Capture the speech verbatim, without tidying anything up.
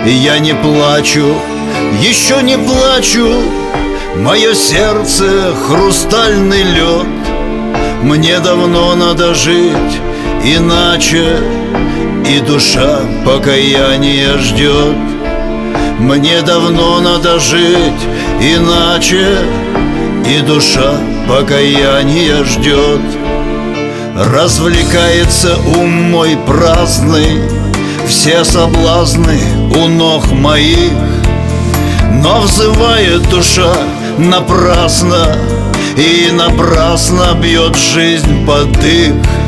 Я не плачу, еще не плачу, мое сердце хрустальный лед. Мне давно надо жить иначе, и душа покаяния ждет. Мне давно надо жить иначе, и душа покаяния ждет. Развлекается ум мой праздный, все соблазны у ног моих, но взывает душа напрасно, и напрасно бьет жизнь под дых.